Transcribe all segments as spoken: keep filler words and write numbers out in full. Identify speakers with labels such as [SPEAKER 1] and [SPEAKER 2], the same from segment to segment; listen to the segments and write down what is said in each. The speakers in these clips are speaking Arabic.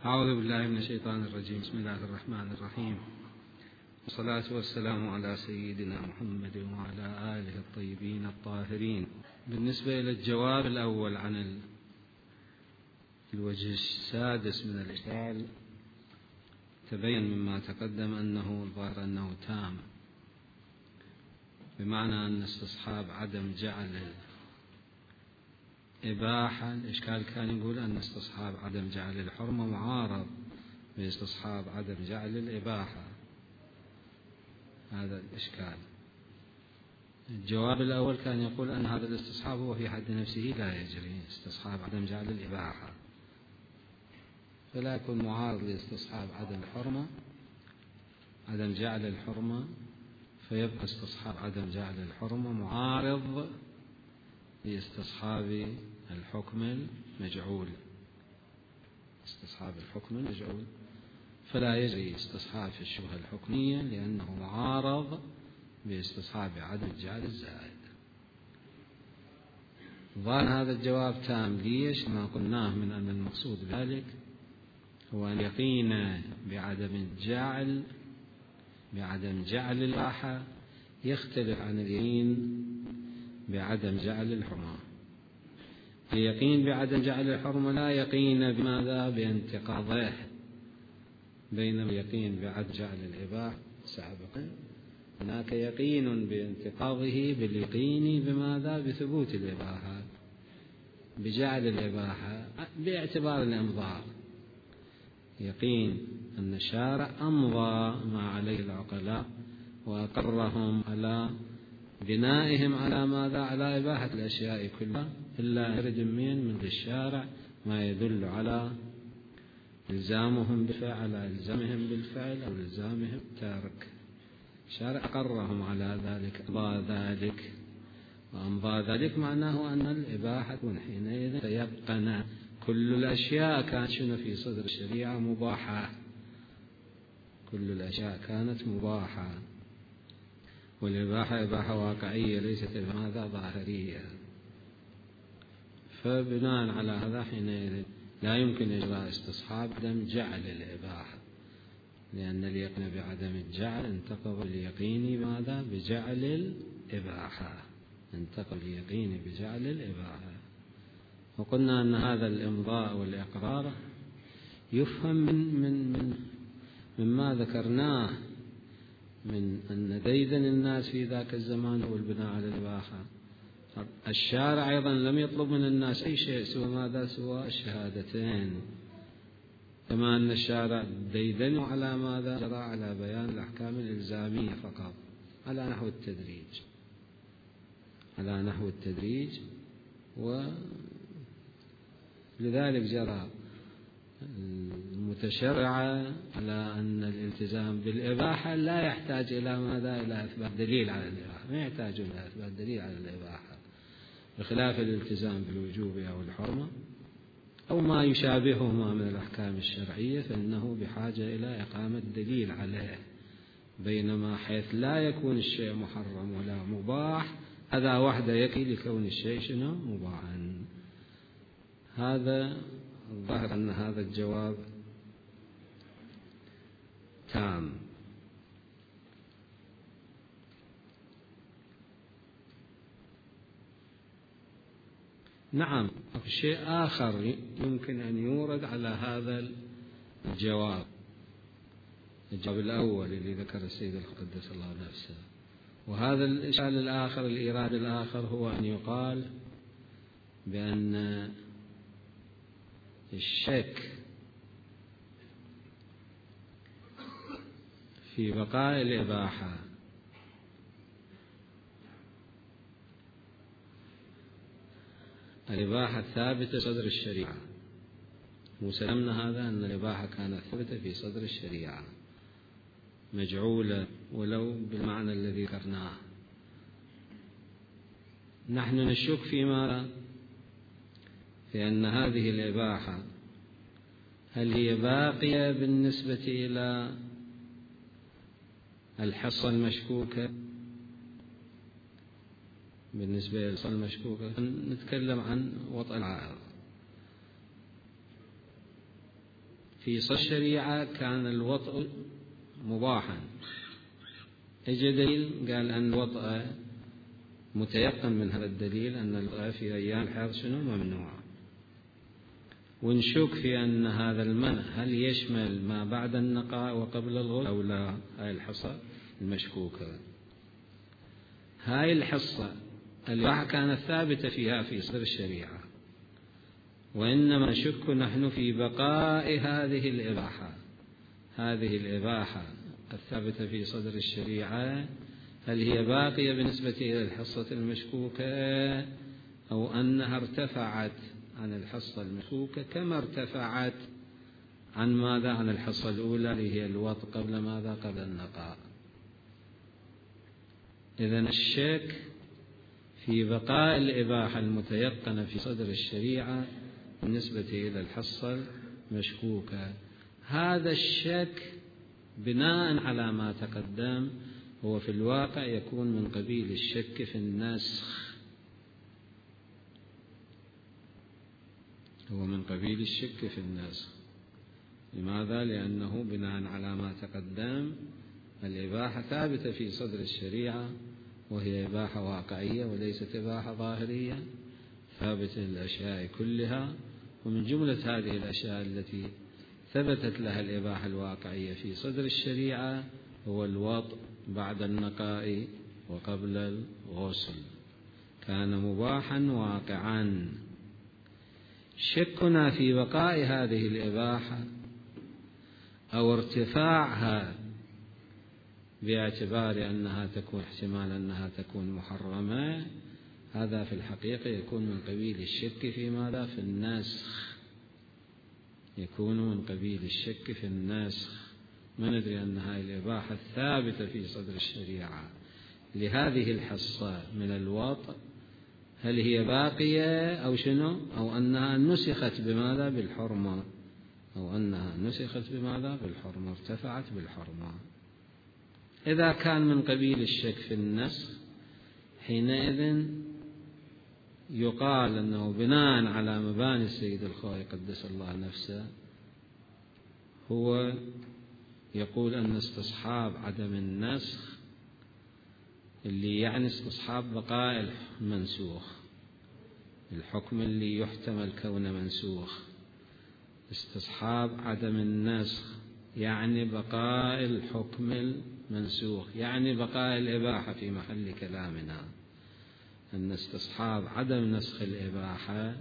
[SPEAKER 1] أعوذ بالله من الشيطان الرجيم. بسم الله الرحمن الرحيم، والصلاة والسلام على سيدنا محمد وعلى آله الطيبين الطاهرين. بالنسبة إلى الجواب الأول عن الوجه السادس من الإشكال، تبين مما تقدم أنه الظاهر أنه تام، بمعنى أن استصحاب عدم جعل الإباحة. الإشكال كان يقول أن استصحاب عدم جعل الحرمة معارض باستصحاب عدم جعل الإباحة، هذا الإشكال. الجواب الأول كان يقول أن هذا الاستصحاب هو في حد نفسه لا يجري، استصحاب عدم جعل الإباحة، فلا يكون معارض لاستصحاب عدم الحرمة عدم جعل الحرمة، فيبقى استصحاب عدم جعل الحرمة معارض لاستصحاب الحكم المجعول، استصحاب الحكم المجعول، فلا يجري استصحاب في الشبهة الحكمية لأنه معارض باستصحاب عدم جعل الزائد. ظن هذا الجواب تام. ليش؟ ما قلناه من أن المقصود بذلك هو أن يقين بعدم الجعل بعدم جعل الإباحة يختلف عن اليقين بعدم جعل الحرمة. اليقين بعدم جعل الحرمة لا يقين بماذا؟ بانتقاضه، بينما اليقين بعدم جعل الإباحة سابقا هناك يقين بانتقاضه باليقين بماذا؟ بثبوت الإباحة، بجعل الإباحة باعتبار الإمضاء. يقين أن الشارع أمضى ما عليه العقلاء وأقرهم على بنائهم على ماذا؟ على إباحة الأشياء كلها، إلا يرد من من الشارع ما يدل على إلزامهم بالفعل، على إلزامهم بالفعل أو إلزامهم تارك. الشارع أقرهم على ذلك، أمضى ذلك، وأمضى ذلك معناه أن الإباحة حينئذ تيقن كل الأشياء كانت شنو في صدر الشريعة مباحة، كل الأشياء كانت مباحة، والإباحة إباحة واقعية ليست ماذا؟ ظاهرية. فبناء على هذا حينئذ لا يمكن إجراء استصحاب عدم جعل الإباحة، لأن اليقين بعدم الجعل انتقض اليقين بماذا؟ بجعل الإباحة، انتقض اليقين بجعل الإباحة. وقلنا أن هذا الإمضاء والإقرار يفهم من من من مما ذكرناه من أن ديدن الناس في ذاك الزمان هو البناء على الإباحة. الشارع أيضا لم يطلب من الناس أي شيء سوى ماذا؟ سوى الشهادتين، كما أن الشارع ديدن على ماذا؟ جرى على بيان الأحكام الإلزامية فقط على نحو التدريج، على نحو التدريج ولذلك جرى المتشرعة على أن الالتزام بالإباحة لا يحتاج إلى ماذا؟ إلى إثبات دليل على الإباحة، ما يحتاج إلى إثبات دليل على الإباحة، بخلاف الالتزام بالوجوب أو الحرمة أو ما يشابههما من الأحكام الشرعية، فإنه بحاجة إلى إقامة دليل عليه. بينما حيث لا يكون الشيء محرم ولا مباح، هذا وحده يكفي لكون الشيء شنو؟ مباحا. هذا الظاهر أن هذا الجواب تام. نعم، شيء آخر يمكن أن يورد على هذا الجواب، الجواب الأول اللي ذكر السيد القدس الله نفسه. وهذا الإشكال الآخر، الإيراد الآخر، هو أن يقال بأن الشك في بقاء الإباحة الإباحة ثابتة صدر الشريعة، وسلمنا هذا أن الإباحة كانت ثابتة في صدر الشريعة مجعولة ولو بالمعنى الذي ذكرناه. نحن نشك فيما في أن هذه الإباحة هل هي باقية بالنسبة إلى الحصة المشكوكة؟ بالنسبة للحصة المشكوكة نتكلم عن وطء العائض، في صدر الشريعة كان الوطء مباحا، اجى دليل قال أن الوطء متيقن من هذا الدليل أن الوطء في أيام الحيض شنو ممنوع، ونشك في أن هذا المنع هل يشمل ما بعد النقاء وقبل الغسل أو لا. هاي الحصة المشكوكة. هاي الحصة الإباحة كانت ثابتة فيها في صدر الشريعة، وإنما نشك نحن في بقاء هذه الإباحة. هذه الإباحة الثابتة في صدر الشريعة هل هي باقية بالنسبة إلى الحصة المشكوكة أو أنها ارتفعت عن الحصة المشكوكة كما ارتفعت عن ماذا؟ عن الحصة الأولى اللي هي الوطء قبل ماذا؟ قبل النقاء. إذن الشك في بقاء الإباحة المتيقنة في صدر الشريعة بالنسبة إلى الحصة المشكوكة. هذا الشك بناء على ما تقدم هو في الواقع يكون من قبيل الشك في النسخ، هو من قبيل الشك في النسخ. لماذا؟ لأنه بناء على ما تقدم الإباحة ثابتة في صدر الشريعة، وهي إباحة واقعية وليست إباحة ظاهرية، ثابتة للأشياء كلها. ومن جملة هذه الأشياء التي ثبتت لها الإباحة الواقعية في صدر الشريعة هو الوطء بعد النقاء وقبل الغسل، كان مباحا واقعا. شكنا في بقاء هذه الإباحة أو ارتفاعها باعتبار أنها تكون احتمال أنها تكون محرمة، هذا في الحقيقة يكون من قبيل الشك في ماذا؟ في النسخ. يكون من قبيل الشك في النسخ. ما ندري أن هذه الإباحة الثابتة في صدر الشريعة لهذه الحصة من الوطء هل هي باقية أو شنو؟ أو أنها نسخت بماذا؟ بالحرمة. أو أنها نسخت بماذا؟ بالحرمة، ارتفعت بالحرمة. إذا كان من قبيل الشك في النسخ حينئذ يقال أنه بناء على مباني السيد الخوئي قدس الله نفسه هو يقول أن استصحاب عدم النسخ اللي يعني استصحاب بقاء المنسوخ، الحكم اللي يحتمل كونه منسوخ، استصحاب عدم النسخ يعني بقاء الحكم المنسوخ، يعني بقاء الإباحة في محل كلامنا، أن استصحاب عدم نسخ الإباحة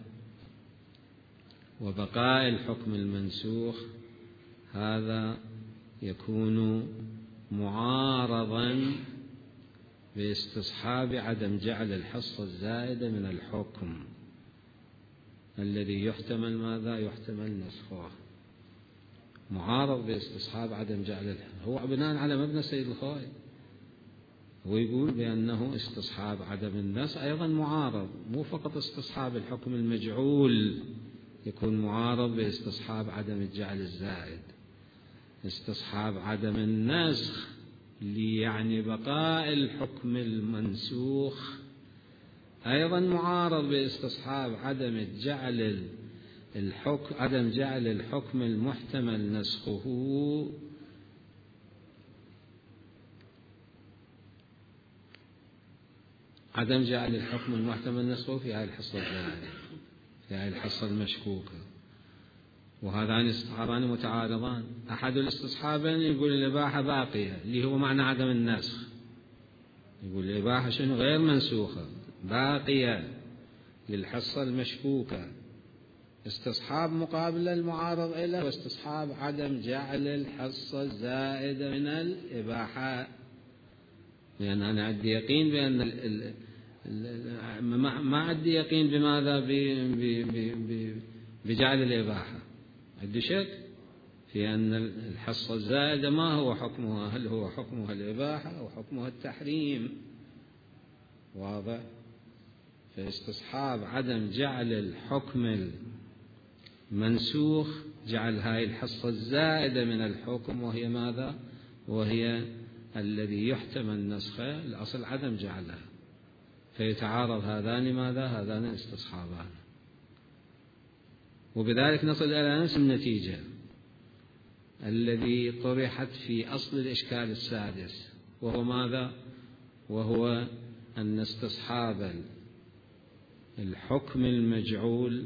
[SPEAKER 1] وبقاء الحكم المنسوخ هذا يكون معارضا باستصحاب عدم جعل الحصة الزائدة من الحكم الذي يحتمل ماذا؟ يحتمل نسخه. معارض باستصحاب عدم جعل الحصة، هو بناء على مبنى سيد الخوئي، هو يقول بأنه استصحاب عدم النسخ أيضا معارض، مو فقط استصحاب الحكم المجعول يكون معارض باستصحاب عدم الجعل الزائد، استصحاب عدم النسخ اللي يعني بقاء الحكم المنسوخ أيضا معارض باستصحاب عدم الجعل الحكم عدم جعل الحكم المحتمل نسخه عدم جعل الحكم المحتمل نسخه في هذه الحصة الزائدة، في هذه الحصة المشكوكة. وهذان استصحابان متعارضان. أحد الاستصحابين يقول الإباحة باقية اللي هو معنى عدم النسخ، يقول الإباحة شنو؟ غير منسوخة باقية للحصة المشكوكة. استصحاب مقابل المعارض إلى واستصحاب عدم جعل الحصة الزائدة من الإباحة، لأن أنا عندي يقين بأن ال ال ال ما عندي يقين بماذا؟ بجعل الإباحة، عندي شك في أن الحصة الزائدة ما هو حكمها، هل هو حكمها الإباحة أو حكمها التحريم؟ واضح؟ فاستصحاب عدم جعل الحكم المنسوخ جعل هاي الحصة الزائدة من الحكم، وهي ماذا؟ وهي الذي يحتمل نسخه، الأصل عدم جعلها، فيتعارض هذان ماذا؟ هذان استصحابان، وبذلك نصل إلى نفس النتيجة. الذي طرحت في أصل الإشكال السادس، وهو ماذا؟ وهو أن استصحاب الحكم المجعول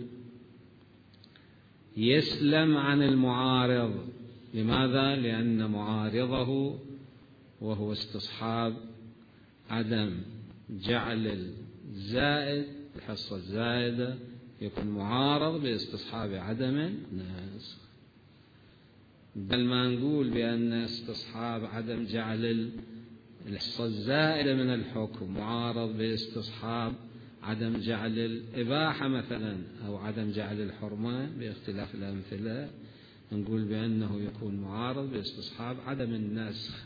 [SPEAKER 1] يسلم عن المعارض. لماذا؟ لأن معارضه وهو استصحاب عدم جعل الزائد الحصة الزائدة يكون معارض باستصحاب عدم النسخ، بل ما نقول بأن استصحاب عدم جعل الحصة الزائدة من الحكم معارض باستصحاب عدم جعل الإباحة مثلا أو عدم جعل الحرمة باختلاف الأمثلة، نقول بأنه يكون معارض باستصحاب عدم النسخ.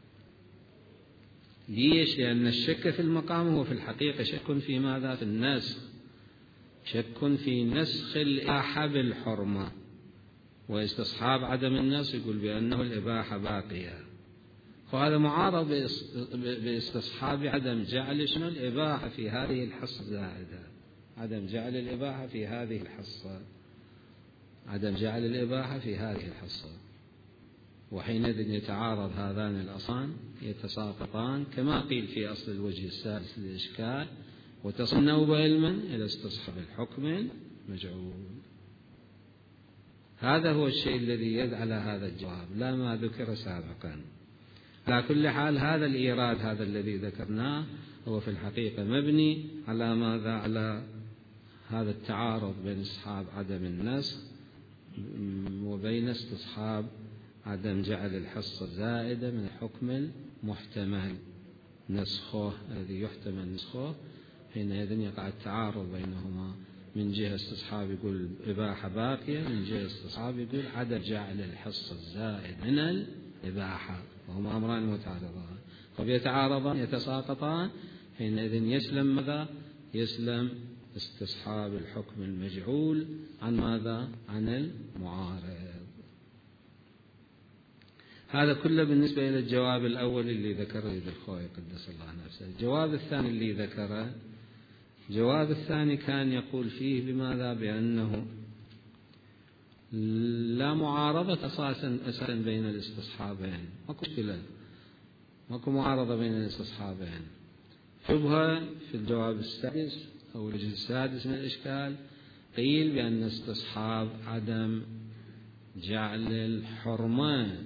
[SPEAKER 1] ليش؟ لأن الشك في المقام هو في الحقيقة شك في ماذا؟ في النسخ، شك في نسخ الإباحة بالحرمة، واستصحاب عدم النسخ يقول بأنه الإباحة باقية، فهذا معارض باستصحاب عدم جعل شنو الإباحة في هذه الحصة الزائدة، عدم جعل الإباحة في هذه الحصة، عدم جعل الإباحة في هذه الحصة. وحينئذ يتعارض هذان الأصلان يتساقطان كما قيل في أصل الوجه السادس للإشكال، وتصل النوبة علما إلى استصحاب الحكم المجعول. هذا هو الشيء الذي يدل على هذا الجواب، لا ما ذكر سابقا. على كل حال هذا الإيراد هذا الذي ذكرناه هو في الحقيقة مبني على ماذا؟ على هذا التعارض بين استصحاب عدم النسخ وبين استصحاب عدم جعل الحصة زائدة من الحكم المحتمل نسخه الذي يحتمل نسخه. حينئذ يقع التعارض بينهما، من جهة استصحاب يقول إباحة باقية، من جهة استصحاب يقول عدم جعل الحصة الزائد من الإباحة، وهما أمران متعارضان فبيتعارضان يتساقطان. حينئذ يسلم ماذا؟ يسلم استصحاب الحكم المجعول عن ماذا؟ عن المعارض. هذا كله بالنسبة إلى الجواب الأول اللي ذكره ذي الخوي قدس الله نفسه. الجواب الثاني اللي ذكره، الجواب الثاني كان يقول فيه بماذا؟ بأنه لا معارضة أساسا أساسا بين الاستصحابين، ماكو مشكلة، ماكو معارضة بين الاستصحابين. شبهة في الجواب السادس أو الجزء السادس من الإشكال قيل بأن استصحاب عدم جعل الحرمة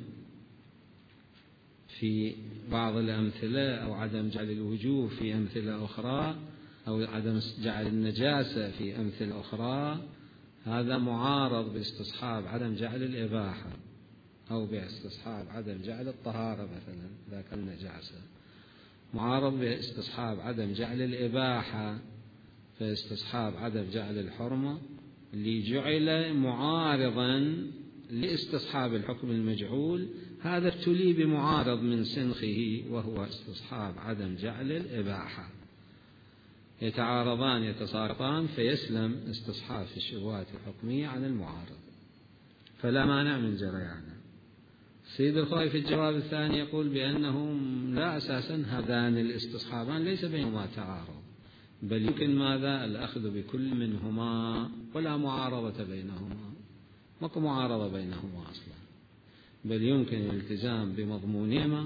[SPEAKER 1] في بعض الأمثلة أو عدم جعل الوجوب في أمثلة أخرى أو عدم جعل النجاسة في أمثلة أخرى، هذا معارض باستصحاب عدم جعل الإباحة أو باستصحاب عدم جعل الطهارة مثلا إذا كان نجاسة، معارض باستصحاب عدم جعل الإباحة فاستصحاب عدم جعل الحرمة اللي جعل معارضا لاستصحاب الحكم المجعول، هذا ابتلي بمعارض من سنخه وهو استصحاب عدم جعل الإباحة. يتعارضان يتساقطان فيسلم استصحاب في الشبهات الحكمية عن المعارض، فلا مانع من جريانه. سيد الخوي في الجواب الثاني يقول بأنه لا أساسا هذان الاستصحابان ليس بينهما تعارض، بل يمكن ماذا؟ الأخذ بكل منهما ولا معارضة بينهما، ماكو معارضة بينهما أصلا، بل يمكن الالتزام بمضمونهما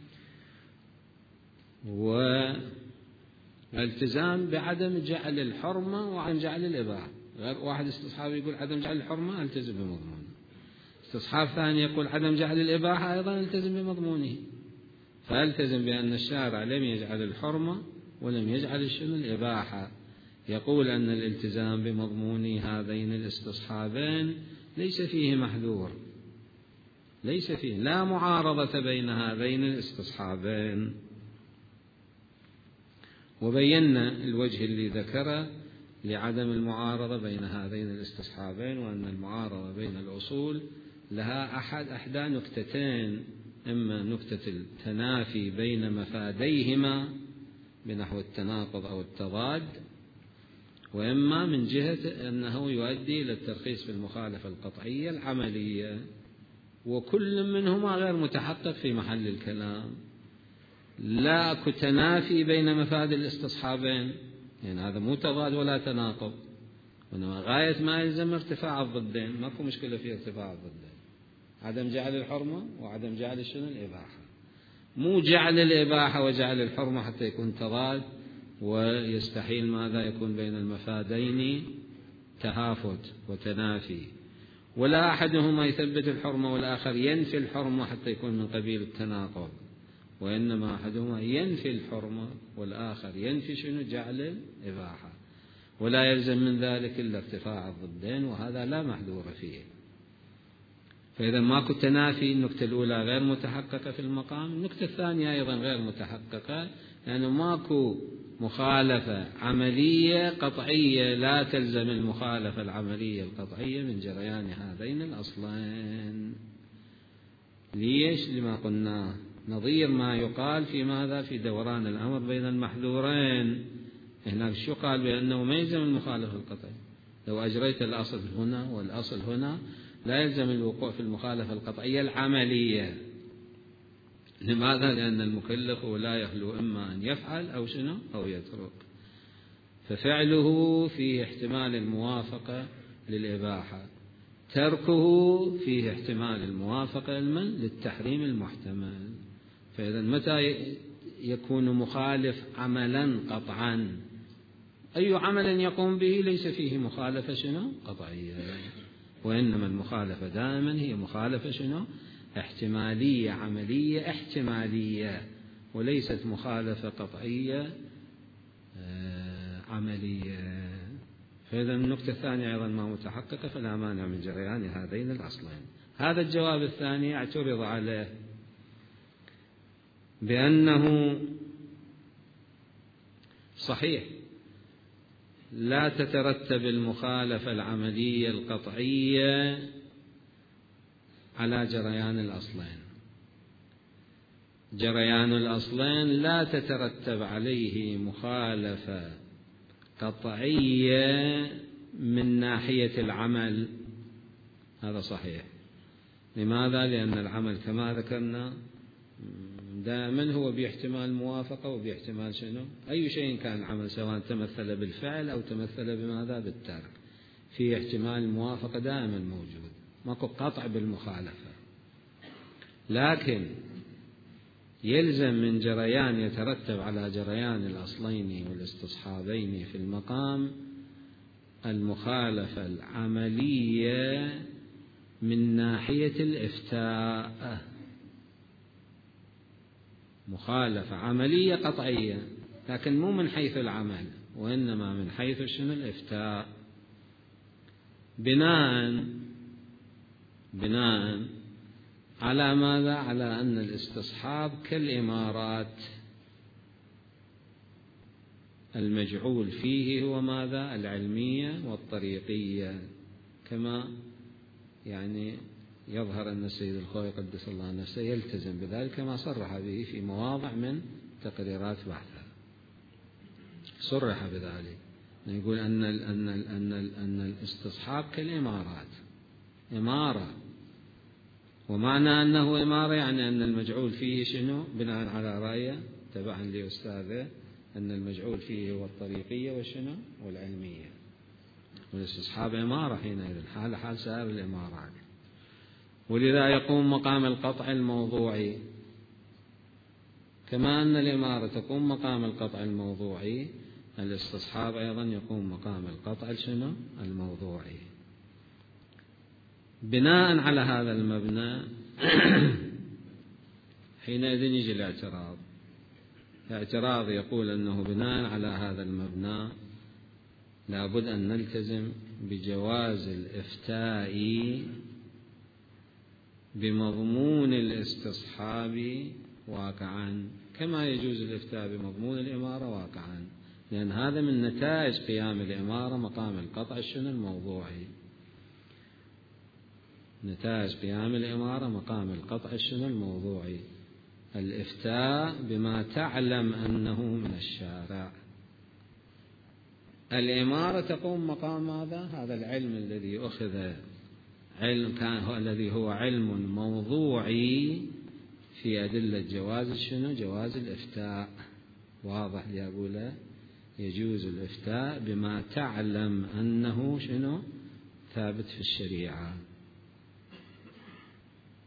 [SPEAKER 1] والالتزام بعدم جعل الحرمة وعدم جعل الإباحة. واحد استصحاب يقول عدم جعل الحرمة التزم بمضمونه، استصحاب ثاني يقول عدم جعل الإباحة أيضا التزم بمضمونه، فالتزم بأن الشارع لم يجعل الحرمة ولم يجعل شنو الإباحة. يقول أن الالتزام بمضمون هذين الاستصحابين ليس فيه محذور، ليس فيه لا معارضة بين هذين الاستصحابين. وبينا الوجه اللي ذكره لعدم المعارضة بين هذين الاستصحابين، وأن المعارضة بين الأصول لها أحد أحدى نكتتين، إما نكتة التنافي بين مفاديهما بنحو التناقض أو التضاد، وإما من جهة أنه يؤدي إلى الترخيص في المخالفة القطعية العملية، وكل منهما غير متحقق في محل الكلام. لا أكو تنافي بين مفاد الاستصحابين، يعني هذا مو تضاد ولا تناقض، وإنما غاية ما يلزم ارتفاع الضدين، ماكو مشكلة في ارتفاع الضدين، عدم جعل الحرمة وعدم جعل شنو الإباحة، مو جعل الإباحة وجعل الحرمة حتى يكون تضاد ويستحيل ماذا يكون بين المفادين تهافت وتنافي، ولا أحدهما يثبت الحرمة والآخر ينفي الحرمة حتى يكون من قبيل التناقض، وإنما أحدهما ينفي الحرمة والآخر ينفي شنو جعل الإباحة، ولا يلزم من ذلك إلا ارتفاع الضدين، وهذا لا محذور فيه. فإذا ماكو تنافي، النكتة الأولى غير متحققة في المقام، النكتة الثانية أيضا غير متحققة لأنه ماكو مخالفة عملية قطعية لا تلزم المخالفة العملية القطعية من جريان هذين الأصلين. ليش؟ لما قلنا نظير ما يقال في ماذا؟ في دوران الأمر بين المحذورين. هناك شو قال؟ بأنه ما يلزم المخالفة القطعية، لو أجريت الأصل هنا والأصل هنا لا يلزم الوقوع في المخالفة القطعية العملية. لماذا؟ لأن المكلف لا يخلو إما أن يفعل أو شنو أو يترك، ففعله فيه احتمال الموافقة للإباحة، تركه فيه احتمال الموافقة للتحريم المحتمل. فإذا متى يكون مخالف عملا قطعا؟ أي عمل يقوم به ليس فيه مخالفة شنو قطعية، وإنما المخالفة دائما هي مخالفة شنو احتمالية عملية احتمالية، وليست مخالفة قطعية عملية. فإذا النقطة الثانية أيضا ما متحققة، فلا مانع من جريان هذين الأصلين. هذا الجواب الثاني اعترض عليه بأنه صحيح لا تترتب المخالفة العملية القطعية على جريان الأصلين، جريان الأصلين لا تترتب عليه مخالفة قطعية من ناحية العمل، هذا صحيح. لماذا؟ لأن العمل كما ذكرنا دائما هو باحتمال موافقة وباحتمال شنو أي شيء كان العمل، سواء تمثل بالفعل أو تمثل بماذا بالترك، في احتمال الموافقة دائما موجود، ماكو قطع بالمخالفة. لكن يلزم من جريان يترتب على جريان الأصلين والاستصحابين في المقام المخالفة العملية من ناحية الإفتاء، مخالفة عملية قطعية لكن مو من حيث العمل، وإنما من حيث شنو الإفتاء، بناء بناء على ماذا؟ على أن الاستصحاب كالإمارات، المجعول فيه هو ماذا؟ العلمية والطريقية، كما يعني يظهر أن السيد الخوئي قدس الله نفسه يلتزم بذلك كما صرح به في مواضع من تقريرات بحثه، صرح بذلك، يقول أن ال أن ال أن ال أن الاستصحاب كالإمارات، إمارة، ومعنى أنه إمارة يعني أن المجعول فيه شنو؟ بناء على رأيه تبعا لأستاذه أن المجعول فيه هو الطريقية والشنو والعلمية، والاستصحاب إمارة حينئذ حال حال سائر الإمارات. ولذا يقوم مقام القطع الموضوعي، كما أن الإمارة تقوم مقام القطع الموضوعي، الاستصحاب أيضا يقوم مقام القطع شنو الموضوعي. بناء على هذا المبنى حينئذ يجي الاعتراض. الاعتراض يقول أنه بناء على هذا المبنى لابد أن نلتزم بجواز الإفتاء بمضمون الاستصحاب واقعا، كما يجوز الإفتاء بمضمون الإمارة واقعا، لأن هذا من نتائج قيام الإمارة مقام القطع شنو الموضوعي، نتائج قيام الإمارة مقام القطع شنو الموضوعي، الإفتاء بما تعلم أنه من الشارع. الإمارة تقوم مقام هذا هذا العلم الذي أخذ علم كان هو الذي هو علم موضوعي في أدلة جواز شنو جواز الإفتاء، واضح لي أقوله، يجوز الإفتاء بما تعلم أنه شنو ثابت في الشريعة.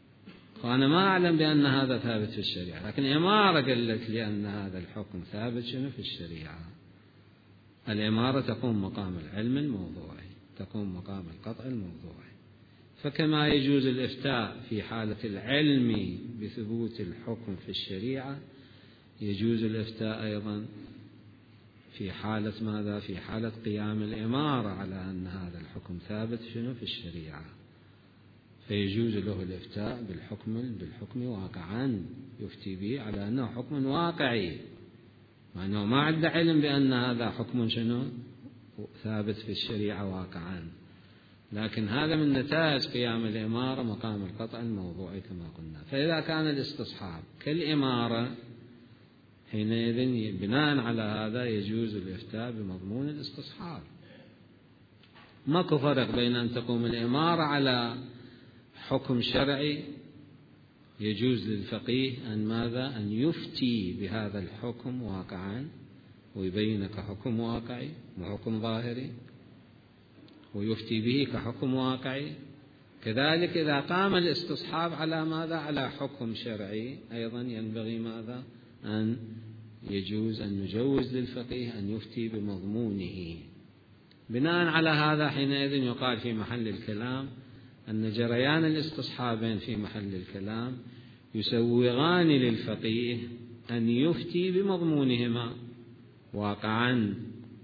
[SPEAKER 1] فأنا ما أعلم بأن هذا ثابت في الشريعة، لكن الإمارة قالت لي أن هذا الحكم ثابت شنو في الشريعة. الإمارة تقوم مقام العلم الموضوعي، تقوم مقام القطع الموضوعي. فكما يجوز الإفتاء في حالة العلم بثبوت الحكم في الشريعة، يجوز الإفتاء أيضا في حالة ماذا؟ في حالة قيام الإمارة على أن هذا الحكم ثابت شنو في الشريعة، فيجوز له الإفتاء بالحكم بالحكم واقعا، يفتي به على أنه حكم واقعي، مع أنه ما عنده علم بأن هذا حكم شنو ثابت في الشريعة واقعا، لكن هذا من نتائج قيام الإمارة مقام القطع الموضوعي كما قلنا. فإذا كان الاستصحاب كالإمارة، حينئذ بناء على هذا يجوز الإفتاء بمضمون الاستصحاب. ماكو فرق بين أن تقوم الإمارة على حكم شرعي، يجوز للفقيه أن ماذا؟ أن يفتي بهذا الحكم واقعا ويبين كحكم واقعي وحكم ظاهري، ويفتي به كحكم واقعي. كذلك إذا قام الاستصحاب على ماذا؟ على حكم شرعي، أيضا ينبغي ماذا؟ أن يجوز أن نجوز للفقيه أن يفتي بمضمونه. بناء على هذا حينئذ يقال في محل الكلام أن جريان الاستصحابين في محل الكلام يسوغان للفقيه أن يفتي بمضمونهما واقعا،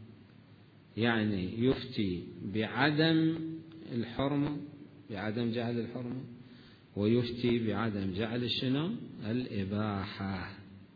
[SPEAKER 1] يعني يفتي بعدم الحرمة، بعدم جعل الحرمة، ويفتي بعدم جعل الشنو؟ الإباحة.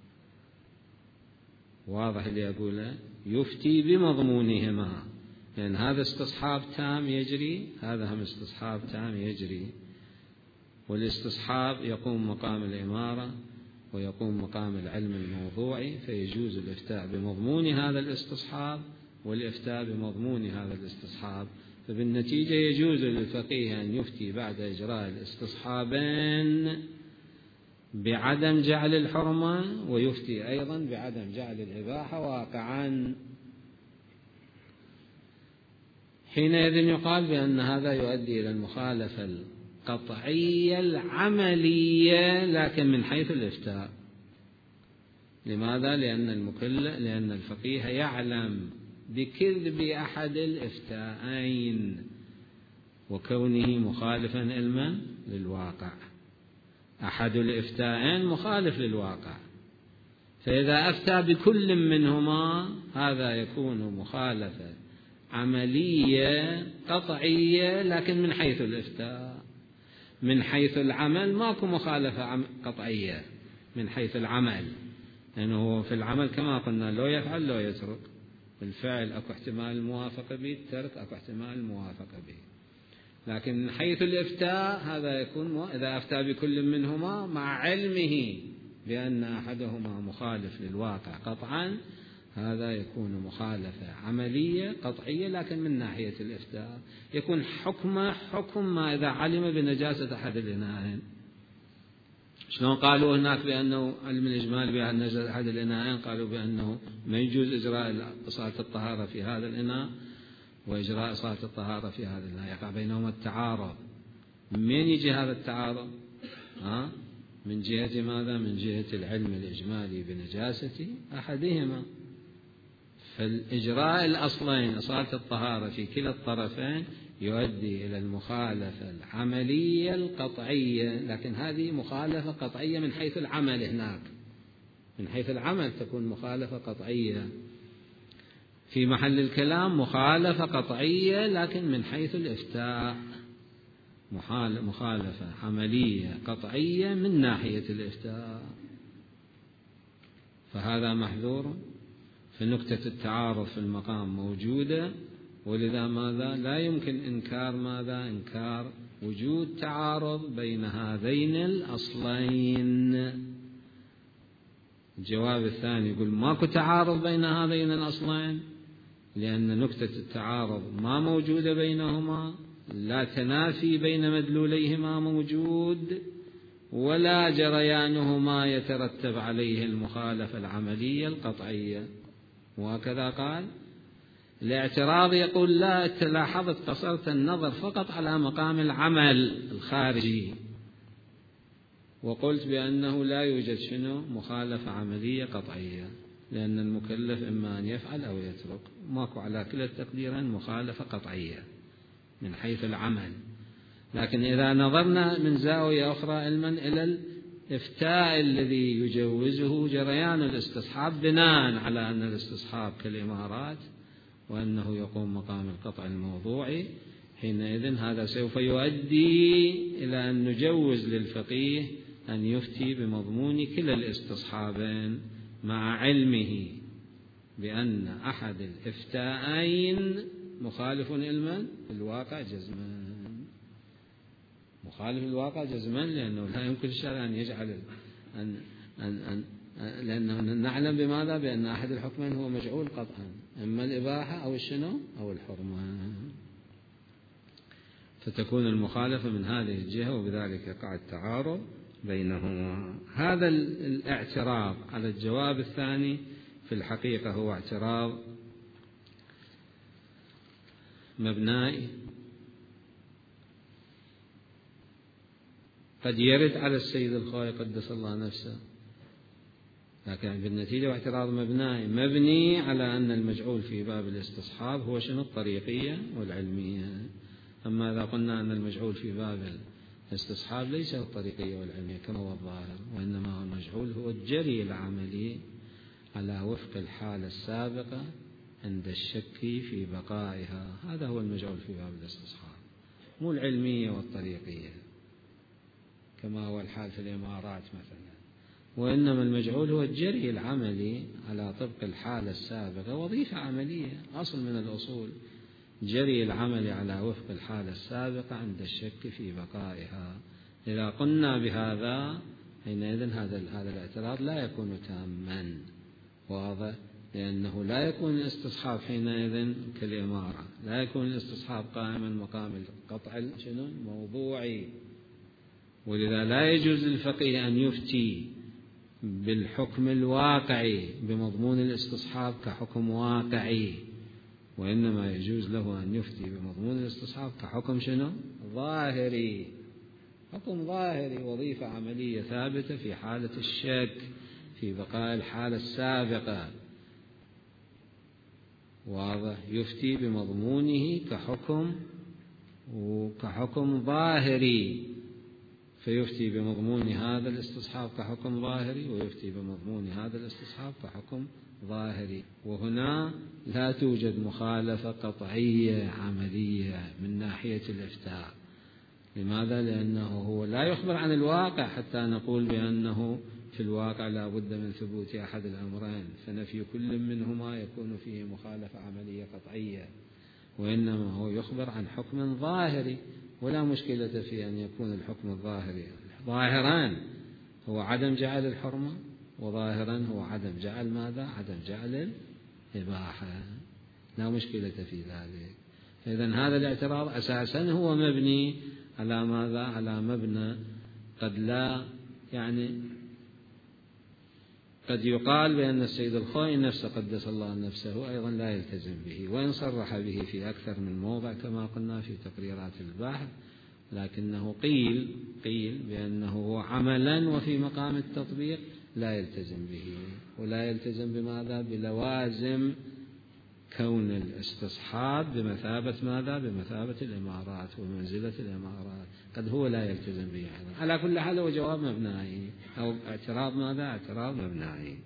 [SPEAKER 1] واضح اللي أقوله؟ يفتي بمضمونهما، لأن هذا استصحاب تام يجري، هذا هم استصحاب تام يجري، والاستصحاب يقوم مقام الإمارة ويقوم مقام العلم الموضوعي، فيجوز الإفتاء بمضمون هذا الاستصحاب والإفتاء بمضمون هذا الاستصحاب. فبالنتيجة يجوز للفقيه أن يفتي بعد إجراء الاستصحابين بعدم جعل الحرمة، ويفتي أيضا بعدم جعل الإباحة واقعا. حينئذ يقال بأن هذا يؤدي إلى المخالفة القطعية العملية، لكن من حيث الإفتاء. لماذا؟ لأن المكلف لأن الفقيه يعلم بكذب أحد الإفتاءين وكونه مخالفا علما للواقع. أحد الإفتاءين مخالف للواقع، فإذا أفتى بكل منهما هذا يكون مخالفة عملية قطعية، لكن من حيث الإفتاء. من حيث العمل ماكو مخالفة قطعية من حيث العمل، لأنه في العمل كما قلنا لو يفعل لو يترك، الفعل أكو احتمال الموافقة به، الترك أكو احتمال الموافقة به. لكن من حيث الإفتاء هذا يكون إذا أفتى بكل منهما مع علمه بأن أحدهما مخالف للواقع قطعا، هذا يكون مخالفة عملية قطعية، لكن من ناحية الإفتاء يكون حكم حكم ما إذا علم بنجاسة أحد الإناءين. شلون قالوا هناك بأنه علم الإجمال بأن نجاسة أحد الإناءين؟ قالوا بأنه ما يجوز إجراء صلاة الطهارة في هذا الإناء وإجراء صلاة الطهارة في هذا الإناء، يقع بينهما التعارض. من يجي هذا التعارض؟ ها؟ من جهة ماذا؟ من جهة العلم الإجمالي بنجاسة أحدهما. فالإجراء الأصلين صلاة الطهارة في كلا الطرفين يؤدي إلى المخالفة العملية القطعية، لكن هذه مخالفة قطعية من حيث العمل. هناك من حيث العمل تكون مخالفة قطعية، في محل الكلام مخالفة قطعية، لكن من حيث الإفتاء مخالفة عملية قطعية من ناحية الإفتاء. فهذا محذور. فنكتة التعارض في المقام موجودة، ولذا ماذا؟ لا يمكن إنكار ماذا؟ إنكار وجود تعارض بين هذين الأصلين. الجواب الثاني يقول ماكو تعارض بين هذين الأصلين، لأن نكتة التعارض ما موجودة بينهما، لا تنافي بين مدلوليهما موجود، ولا جريانهما يترتب عليه المخالفة العملية القطعية. وهكذا قال. الاعتراض يقول لا، تلاحظت قصرت النظر فقط على مقام العمل الخارجي، وقلت بأنه لا يوجد شنو مخالفة عملية قطعية، لأن المكلف إما أن يفعل أو يترك، ماكو على كلا التقديرين مخالفة قطعية من حيث العمل. لكن إذا نظرنا من زاوية أخرى علما إلى الإفتاء الذي يجوزه جريان الاستصحاب بناء على أن الاستصحاب كالإمارات وأنه يقوم مقام القطع الموضوعي، حينئذ هذا سوف يؤدي إلى أن نجوز للفقيه أن يفتي بمضمون كلا الاستصحابين مع علمه بأن أحد الإفتاءين مخالف علما في الواقع جزما، مخالف الواقع جزما، لأنه لا يمكن الشرع أن يجعل أن أن أن لأنه نعلم بماذا؟ بأن أحد الحكمين هو مجعول قطعا، إما الإباحة أو الشنو أو الحرمة، فتكون المخالفة من هذه الجهة، وبذلك يقع التعارض بينهما. هذا الاعتراض على الجواب الثاني في الحقيقة هو اعتراض مبنائي، قد يرد على السيد الخوئي قدس الله نفسه، لكن بالنتيجة اعتراض مبنائي مبني على أن المجعول في باب الاستصحاب هو شنو الطريقية والعلمية. أما إذا قلنا أن المجعول في باب الاستصحاب ليس الطريقية والعلمية كما هو الظاهر، وإنما هو المجعول هو الجري العملي على وفق الحالة السابقة عند الشك في بقائها، هذا هو المجعول في باب الاستصحاب، مو العلمية والطريقية كما هو الحال في الإمارات مثلا، وإنما المجعول هو الجري العملي على طبق الحالة السابقة، وظيفة عملية أصل من الأصول، جري العمل على وفق الحالة السابقة عند الشك في بقائها. إذا قلنا بهذا حينئذ هذا هذا الاعتراض لا يكون تاما، واضح، لأنه لا يكون الاستصحاب حينئذ كالإمارة، لا يكون الاستصحاب قائما مقام القطع شنو موضوعي، ولذا لا يجوز للفقيه أن يفتي بالحكم الواقعي بمضمون الاستصحاب كحكم واقعي، وإنما يجوز له أن يفتي بمضمون الاستصحاب كحكم شنو ظاهري، حكم ظاهري، وظيفة عملية ثابتة في حالة الشك في بقاء الحالة السابقة، واضح، يفتي بمضمونه كحكم وكحكم ظاهري، فيفتي بمضمون هذا الاستصحاب كحكم ظاهري، ويفتي بمضمون هذا الاستصحاب كحكم ظاهري، وهنا لا توجد مخالفة قطعية عملية من ناحية الإفتاء. لماذا؟ لأنه هو لا يخبر عن الواقع حتى نقول بأنه في الواقع لا بد من ثبوت أحد الأمرين، فنفي كل منهما يكون فيه مخالفة عملية قطعية، وإنما هو يخبر عن حكم ظاهري، ولا مشكلة في أن يكون الحكم الظاهري ظاهران هو عدم جعل الحرمة، وظاهرا هو عدم جعل ماذا؟ عدم جعل الإباحة، لا مشكلة في ذلك. إذن هذا الاعتراض أساسا هو مبني على ماذا؟ على مبنى قد لا يعني قد يقال بأن السيد الخوئي نفسه قدس الله نفسه أيضا لا يلتزم به، وإن صرح به في أكثر من موضع كما قلنا في تقريرات البحث، لكنه قيل قيل بأنه هو عملا وفي مقام التطبيق لا يلتزم به، ولا يلتزم بماذا؟ بلوازم كون الاستصحاب بمثابة ماذا؟ بمثابة الإمارات ومنزلة الإمارات، قد هو لا يلتزم به. على كل حال هو جواب مبنائي أو اعتراض ماذا؟ اعتراض مبنائي.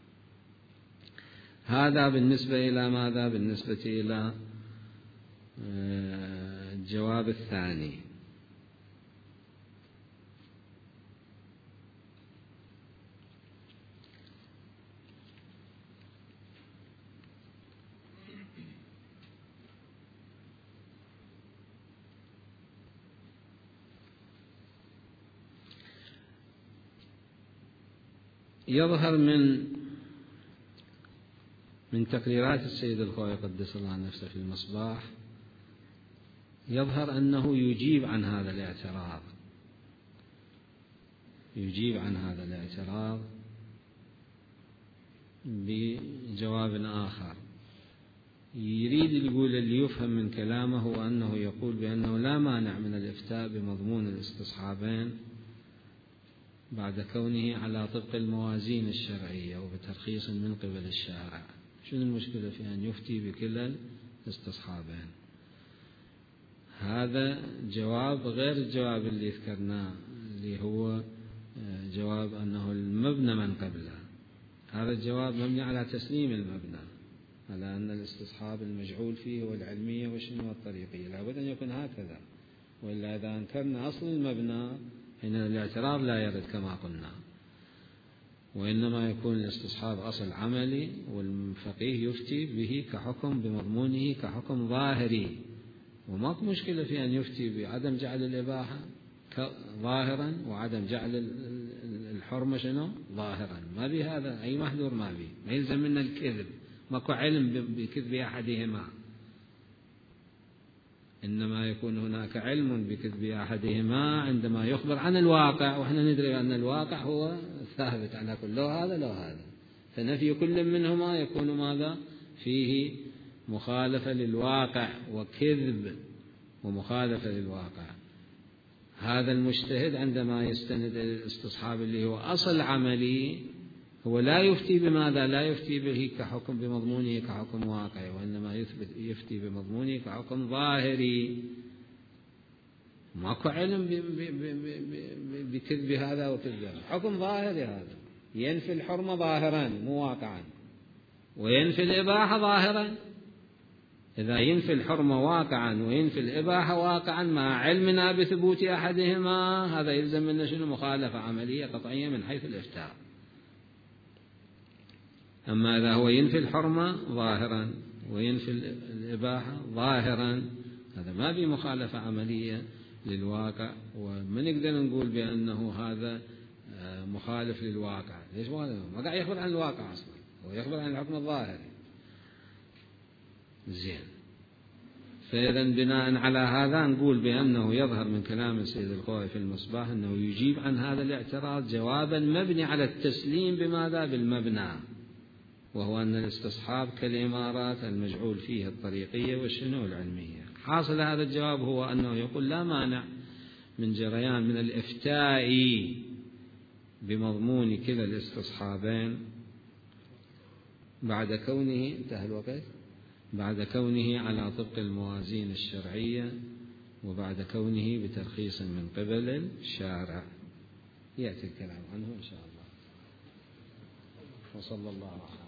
[SPEAKER 1] هذا بالنسبة إلى ماذا؟ بالنسبة إلى الجواب الثاني. يظهر من من تقريرات السيد الخوئي قدس الله نفسه في المصباح، يظهر أنه يجيب عن هذا الاعتراض، يجيب عن هذا الاعتراض بجواب آخر. يريد يقول اللي يفهم من كلامه هو أنه يقول بأنه لا مانع من الإفتاء بمضمون الاستصحابين بعد كونه على طبق الموازين الشرعية وبترخيص من قبل الشارع. شنو المشكلة في أن يفتي بكلا الاستصحابين؟ هذا جواب غير الجواب اللي ذكرناه اللي هو جواب أنه المبنى من قبله. هذا الجواب مبني على تسليم المبنى، على أن الاستصحاب المجعول فيه هو العلمية والشنو والطريقية، لابد أن يكون هكذا، وإلا إذا أنكرنا أصل المبنى حين الاعتراض لا يرد كما قلنا، وإنما يكون الاستصحاب أصل عملي والفقيه يفتي به كحكم بمضمونه كحكم ظاهري، وماكو مشكلة في أن يفتي بعدم جعل الإباحة ظاهرا وعدم جعل الحرمة شنو ظاهرا، ما بهذا أي محذور، ما بي ما يلزم منا الكذب، ماكو علم بكذب أحدهما، إنما يكون هناك علم بكذب أحدهما عندما يخبر عن الواقع، وإحنا ندري أن الواقع هو ثابت على كل، لو هذا لو هذا، فنفي كل منهما يكون ماذا فيه؟ مخالفة للواقع وكذب ومخالفة للواقع. هذا المجتهد عندما يستند إلى الاستصحاب اللي هو أصل عملي هو لا يفتي بماذا؟ لا يفتي به كحكم بمضمونه كحكم واقعي، وإنما يثبت يفتي بمضمونه كحكم ظاهري، ماكو علم بكذب هذا وكذب هذا، حكم ظاهري هذا ينفي الحرمة ظاهرا مو واقعا، وينفي الإباحة ظاهرا. إذا ينفي الحرمة واقعا وينفي الإباحة واقعا مع علمنا بثبوت أحدهما، هذا يلزم منا شنو؟ مخالفة عملية قطعية من حيث الإفتاء. أما إذا هو ينفي الحرمة ظاهرا وينفي الإباحة ظاهرا، هذا ما في مخالفة عملية للواقع، وما نقدر نقول بأنه هذا مخالف للواقع. ليش؟ ما قاعد يخبر عن الواقع أصلا، هو يخبر عن الحكم الظاهري. زين، فإذا بناء على هذا نقول بأنه يظهر من كلام السيد الخوئي في المصباح أنه يجيب عن هذا الاعتراض جوابا مبني على التسليم بماذا؟ بالمبنى، وهو أن الاستصحاب كالإمارات المجعول فيه الطريقية والشنو العلمية. حاصل هذا الجواب هو أنه يقول لا مانع من جريان من الإفتاء بمضمون كلا الاستصحابين بعد كونه انتهى الوقت بعد كونه على طبق الموازين الشرعية، وبعد كونه بترخيص من قبل الشارع. يأتي الكلام عنه إن شاء الله. وصلى الله عليه وسلم.